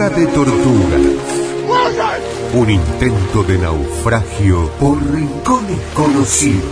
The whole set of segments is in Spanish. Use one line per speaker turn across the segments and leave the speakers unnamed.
Hora de Tortugas. Un intento de naufragio por rincones conocidos.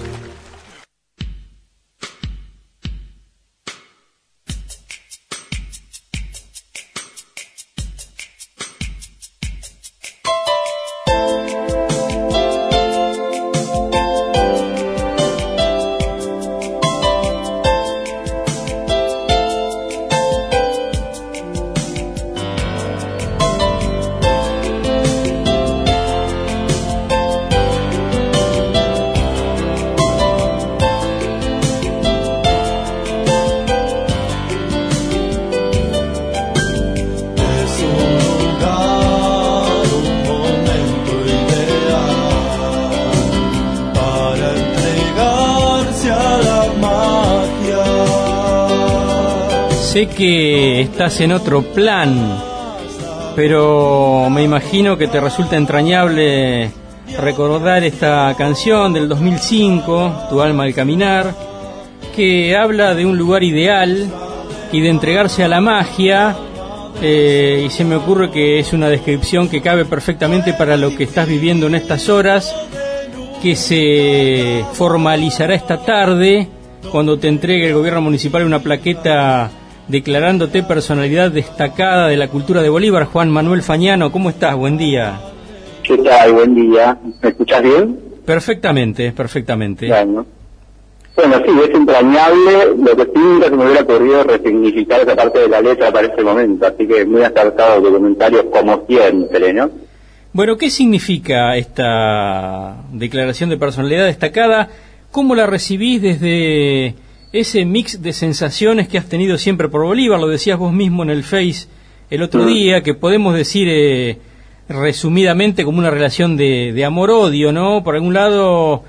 Sé que estás en otro plan, pero me imagino que te resulta entrañable recordar esta canción del 2005, Tu alma al caminar, que habla de un lugar ideal y de entregarse a la magia, y se me ocurre que es una descripción que cabe perfectamente para lo que estás viviendo en estas horas, que se formalizará esta tarde cuando te entregue el gobierno municipal una plaqueta declarándote personalidad destacada de la cultura de Bolívar. Juan Manuel Fagnano, ¿cómo estás? Buen día.
¿Qué tal? Buen día. ¿Me escuchás bien?
Perfectamente.
Bueno, sí, es entrañable. Lo que sí nunca se me hubiera ocurrido resignificar esa parte de la letra para este momento, así que muy acertado de comentarios como siempre, ¿no?
Bueno, ¿qué significa esta declaración de personalidad destacada? ¿Cómo la recibís desde ese mix de sensaciones que has tenido siempre por Bolívar? Lo decías vos mismo en el Face el otro día, que podemos decir resumidamente como una relación de amor-odio, ¿no? Por algún lado,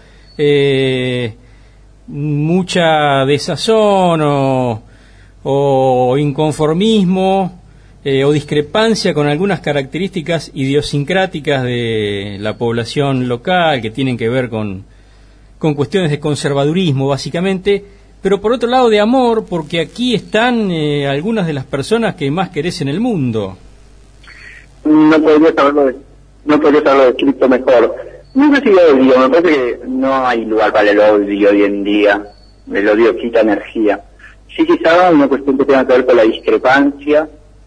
mucha desazón o inconformismo o discrepancia con algunas características idiosincráticas de la población local que tienen que ver con cuestiones de conservadurismo, básicamente. Pero por otro lado de amor, porque aquí están algunas de las personas que más querés en el mundo.
No podría haberlo descrito mejor. No sé si odio, me parece que no hay lugar para el odio hoy en día. El odio quita energía. Sí, quizá una cuestión que tenga que ver con la discrepancia,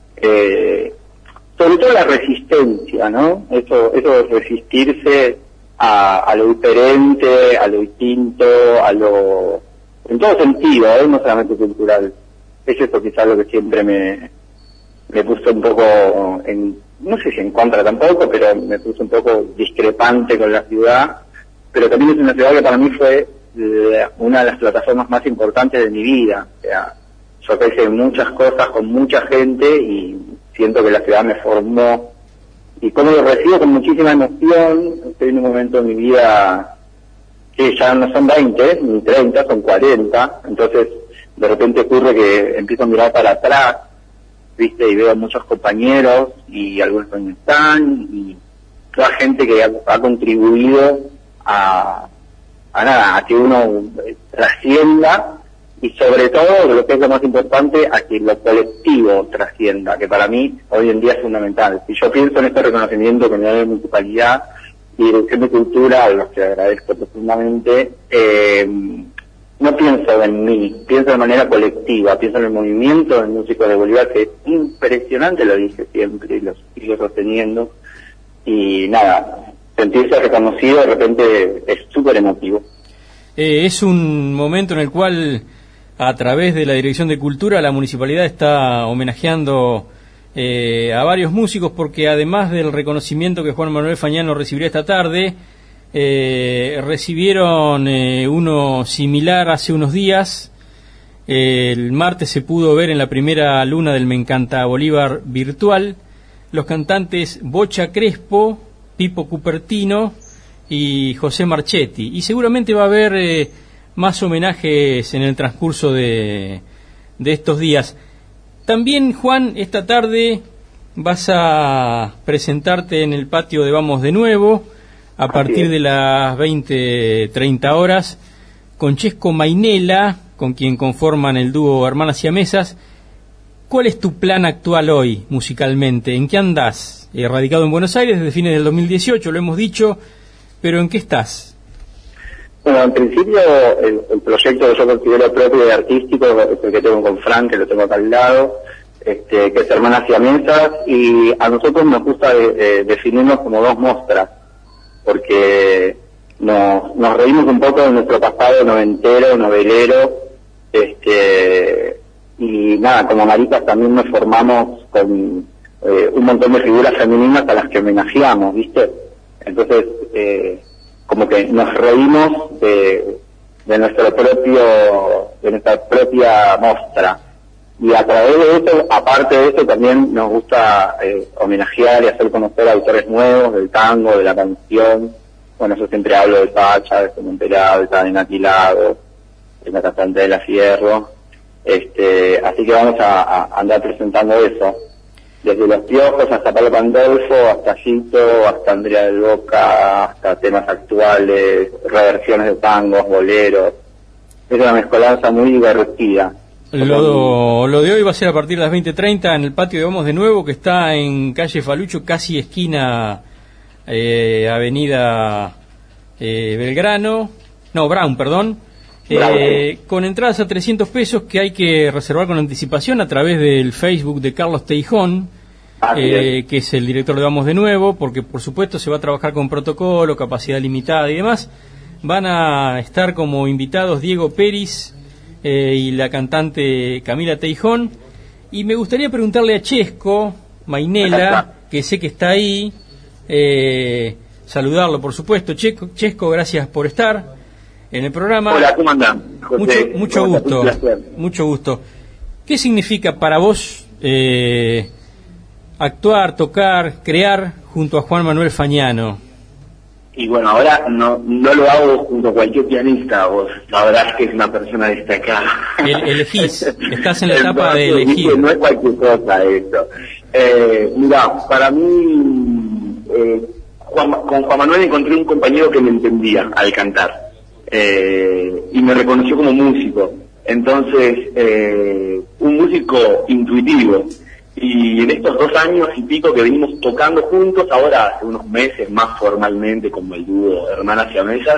sobre todo la resistencia, ¿no? Eso de resistirse a lo diferente, a lo distinto, en todo sentido, no solamente cultural. Es eso quizás lo que siempre me puso un poco no sé si en contra tampoco, pero me puso un poco discrepante con la ciudad. Pero también es una ciudad que para mí fue una de las plataformas más importantes de mi vida. O sea, yo hice muchas cosas con mucha gente y siento que la ciudad me formó. Y como lo recibo con muchísima emoción. Estoy en un momento de mi vida que ya no son 20, ni 30, son 40, entonces de repente ocurre que empiezo a mirar para atrás, ¿viste? Y veo a muchos compañeros, y algunos no están, y toda gente que ha contribuido a que uno trascienda, y sobre todo, lo que es lo más importante, a que lo colectivo trascienda, que para mí hoy en día es fundamental. Si yo pienso en este reconocimiento que me da la municipalidad y Dirección de Cultura, a los que agradezco profundamente, no pienso en mí, pienso de manera colectiva, pienso en el movimiento del músico de Bolívar, que es impresionante, lo dije siempre y lo sigo sosteniendo, y nada, sentirse reconocido de repente es súper emotivo.
Es un momento en el cual, a través de la Dirección de Cultura, la municipalidad está homenajeando a varios músicos, porque además del reconocimiento que Juan Manuel Fagnano recibirá esta tarde, recibieron uno similar hace unos días. El martes se pudo ver en la primera luna del Me Encanta Bolívar virtual los cantantes Bocha Crespo, Pipo Cupertino y José Marchetti, y seguramente va a haber más homenajes en el transcurso de estos días. También, Juan, esta tarde vas a presentarte en el patio de Vamos de Nuevo a partir de las 20:30 horas con Chesco Mainella, con quien conforman el dúo Hermanas Siamesas, ¿Cuál es tu plan actual hoy, musicalmente? ¿En qué andás? Radicado en Buenos Aires desde fines del 2018, lo hemos dicho, pero ¿en qué estás?
Bueno, en principio el proyecto que yo considero propio y artístico es el que tengo con Frank, que lo tengo acá al lado, que es Hermanas Siamesas, y a nosotros nos gusta definirnos como dos mostras, porque nos reímos un poco de nuestro pasado noventero, novelero, y nada, como maricas también nos formamos con un montón de figuras femeninas a las que homenajeamos, ¿viste? Entonces, como que nos reímos de nuestra propia mostra. Y a través de eso, aparte de eso, también nos gusta homenajear y hacer conocer a autores nuevos del tango, de la canción. Bueno, yo siempre hablo de Pacha, de Monteralta, de Nati Lago, de la cantante de La Fierro. Así que vamos a andar presentando eso. Desde Los Piojos hasta Pablo Pandolfo, hasta Gito, hasta Andrea del Boca, hasta temas actuales, reversiones de tangos, boleros. Es una mezcolanza muy divertida.
Lo de hoy va a ser a partir de las 20:30 en el patio de Vamos de Nuevo, que está en calle Falucho, casi esquina avenida Brown, perdón. Con entradas a 300 pesos que hay que reservar con anticipación a través del Facebook de Carlos Teijón, que es el director de Vamos de Nuevo, porque por supuesto se va a trabajar con protocolo, capacidad limitada y demás. Van a estar como invitados Diego Peris y la cantante Camila Teijón, y me gustaría preguntarle a Chesco Mainela, que sé que está ahí, saludarlo por supuesto. Chesco, gracias por estar en el programa.
Hola, ¿cómo andás, José?
Mucho gusto. ¿Qué significa para vos actuar, tocar, crear junto a Juan Manuel Fagnano?
Y bueno, ahora no lo hago junto a cualquier pianista, vos sabrás que es una persona destacada.
Elegís, estás en la etapa de elegir.
No es cualquier cosa eso. Mira, para mí, con Juan Manuel encontré un compañero que me entendía al cantar. Y me reconoció como músico. Entonces, un músico intuitivo. Y en estos 2 años y pico que venimos tocando juntos, ahora hace unos meses más formalmente como el dúo Hermanas Siamesas,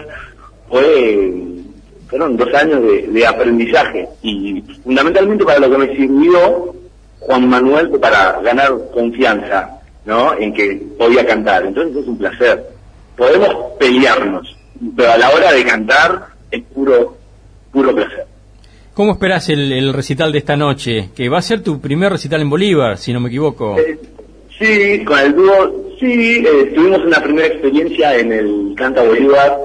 fueron 2 años de aprendizaje. Y fundamentalmente para lo que me sirvió Juan Manuel fue para ganar confianza, ¿no? En que podía cantar. Entonces es un placer. Podemos pelearnos, pero a la hora de cantar es puro placer.
¿Cómo esperás el recital de esta noche? Que va a ser tu primer recital en Bolívar, si no me equivoco.
Sí, con el dúo, tuvimos una primera experiencia en el Canta Bolívar,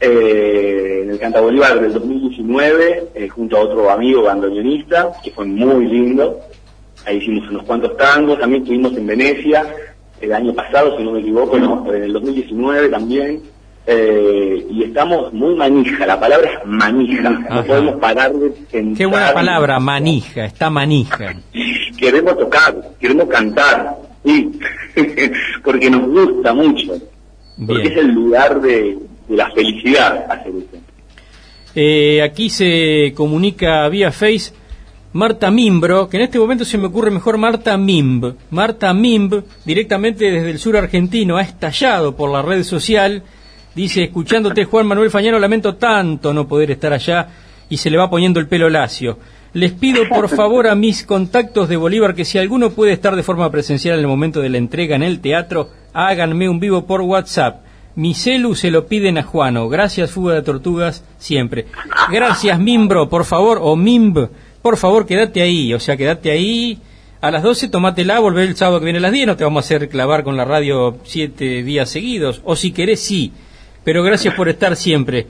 del 2019, junto a otro amigo bandoneonista, que fue muy lindo. Ahí hicimos unos cuantos tangos, también estuvimos en Venecia, el año pasado, si no me equivoco, en el 2019 también. Y estamos muy manija, la palabra es manija. Ajá. No podemos parar de pensar.
Qué buena palabra, manija, está manija.
Queremos tocar, queremos cantar, sí, porque nos gusta mucho. Bien. Porque es el lugar de la felicidad hacer eso.
Aquí se comunica vía Face Marta Mimbro, que en este momento se me ocurre mejor Marta Mimb. Marta Mimb, directamente desde el sur argentino, ha estallado por la red social. Dice, escuchándote Juan Manuel Fagnano, lamento tanto no poder estar allá, y se le va poniendo el pelo lacio. Les pido por favor a mis contactos de Bolívar que si alguno puede estar de forma presencial en el momento de la entrega en el teatro, háganme un vivo por WhatsApp. Mi celu se lo piden a Juano. Gracias, Fuga de Tortugas, siempre. Gracias, Mimbro, por favor, o Mimb, por favor, quédate ahí. O sea, quédate ahí. A las 12, tomátela, volver el sábado que viene a las 10, no te vamos a hacer clavar con la radio 7 días seguidos. O si querés, sí. Pero gracias por estar siempre.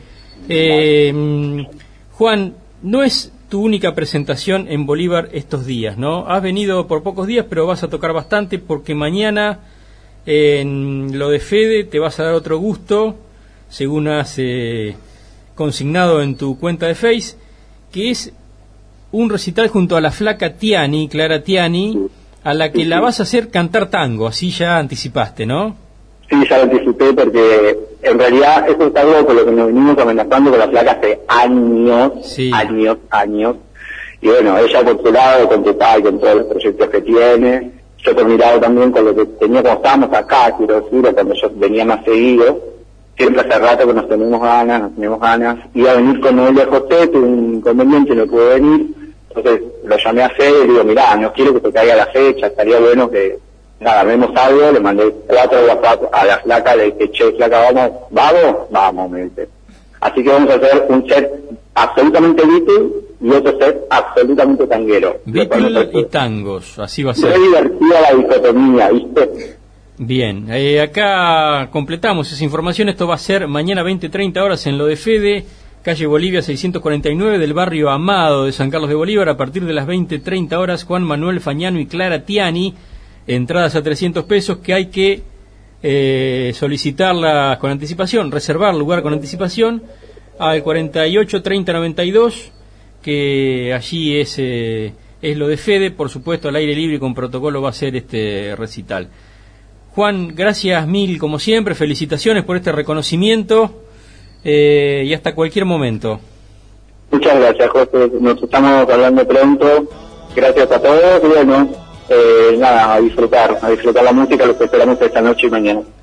Juan, no es tu única presentación en Bolívar estos días, ¿no? Has venido por pocos días, pero vas a tocar bastante porque mañana en lo de Fede te vas a dar otro gusto, según has consignado en tu cuenta de Face, que es un recital junto a la flaca Tiani, Clara Tiani, a la que la vas a hacer cantar tango, así ya anticipaste, ¿no?
Sí, ya lo anticipé porque en realidad eso es algo con lo que nos venimos amenazando con la flaca hace años, sí. años, Y bueno, ella por su lado, con tu padre, con todos los proyectos que tiene. Yo por mi lado también con lo que tenía cuando estábamos acá, quiero decirlo, cuando yo venía más seguido. Siempre hace rato que nos tenemos ganas. Iba a venir con Noelia José, tuve un inconveniente, no pudo venir. Entonces lo llamé a Fede y le digo, mirá, no quiero que te caiga la fecha, estaría bueno que, nada, vemos algo. Le mandé 4 WhatsApp a la flaca, le dije, che, flaca, vamos, me dice. Así que vamos a hacer un set absolutamente Beatle y otro set absolutamente tanguero.
Beatle y tangos, así va a ser.
Muy divertida la dicotomía, ¿viste?
Bien, acá completamos esa información. Esto va a ser mañana 20:30 horas en lo de Fede, calle Bolivia 649 del barrio Amado de San Carlos de Bolívar. A partir de las 20:30 horas, Juan Manuel Fagnano y Clara Tiani, entradas a 300 pesos que hay que solicitarlas con anticipación, reservar lugar con anticipación al 48 30 92, que allí es lo de Fede, por supuesto al aire libre y con protocolo va a ser este recital. Juan, gracias mil como siempre, felicitaciones por este reconocimiento y hasta cualquier momento.
Muchas gracias, José, nos estamos hablando pronto, gracias a todos y bueno, nada, a disfrutar la música, lo que esperamos esta noche y mañana.